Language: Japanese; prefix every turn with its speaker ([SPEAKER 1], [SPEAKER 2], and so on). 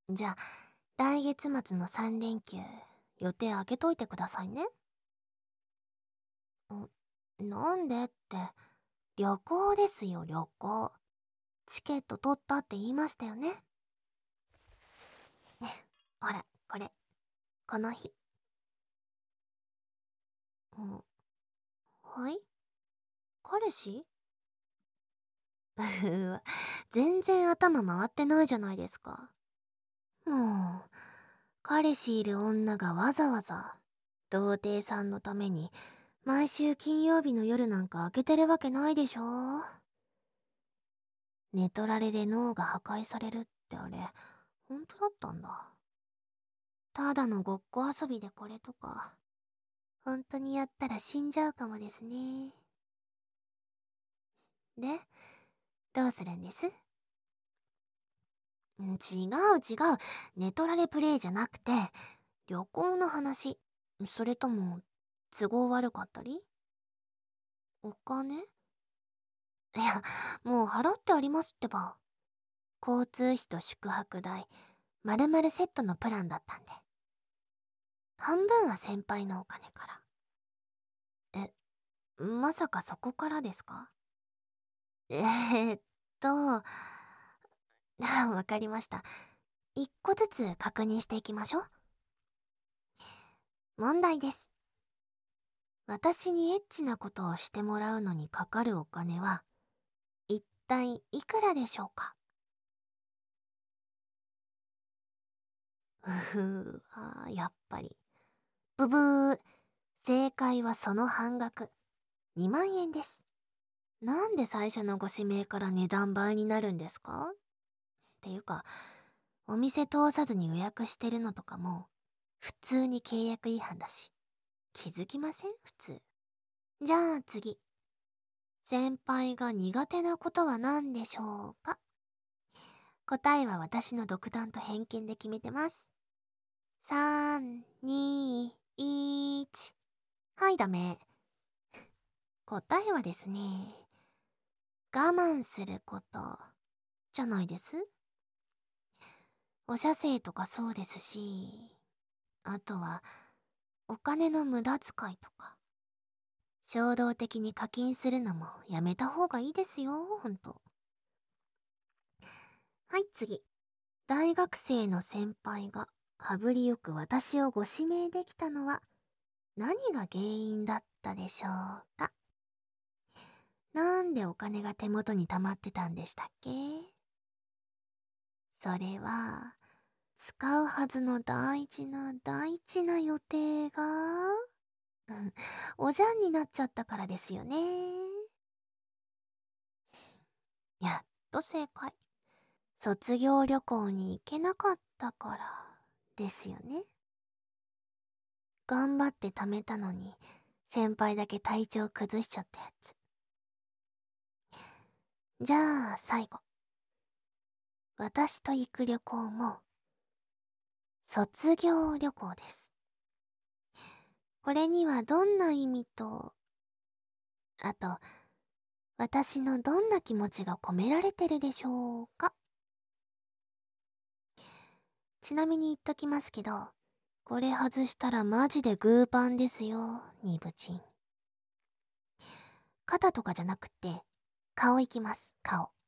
[SPEAKER 1] じゃあ、来月末の3連休、予定開けといてくださいね。なんでって、旅行ですよ、旅行。チケット取ったって言いましたよね。ほら、これ、この日。はい、彼氏？うわ、全然頭回ってないじゃないですか。もう、彼氏いる女がわざわざ、童貞さんのために、毎週金曜日の夜なんか開けてるわけないでしょ。寝取られで脳が破壊されるってあれ、本当だったんだ。ただのごっこ遊びでこれとか、本当にやったら死んじゃうかもですね。で、どうするんです？違う違う。寝取られプレイじゃなくて、旅行の話。それとも、都合悪かったり？お金？いや、もう払ってありますってば。交通費と宿泊代、まるまるセットのプランだったんで。半分は先輩のお金から。まさかそこからですか？ーっと、わかりました。一個ずつ確認していきましょう。問題です。私にエッチなことをしてもらうのにかかるお金は、一体いくらでしょうか？やっぱり。ブブー。正解はその半額。2万円です。なんで最初のご指名から値段倍になるんですか？っていうか、お店通さずに予約してるのとかも、普通に契約違反だし。気づきません？普通。じゃあ次。先輩が苦手なことは何でしょうか？答えは私の独断と偏見で決めてます。3、2、1。はい、ダメ。答えはですね、我慢すること、じゃないです？お射精とかそうですし、あとは、お金の無駄遣いとか、衝動的に課金するのもやめた方がいいですよ、ほんと。はい、次。大学生の先輩が羽振りよく私をご指名できたのは何が原因だったでしょうか？なんでお金が手元に溜まってたんでしたっけ？それは、使うはずの大事な大事な予定が、おじゃんになっちゃったからですよね。やっと正解。卒業旅行に行けなかったからですよね。頑張って貯めたのに、先輩だけ体調崩しちゃったやつ。じゃあ最後。私と行く旅行も、卒業旅行です。これにはどんな意味と、あと、私のどんな気持ちが込められてるでしょうか？ちなみに言っときますけど、これ外したらマジでグーパンですよ、ニブチン。肩とかじゃなくて、顔いきます、顔。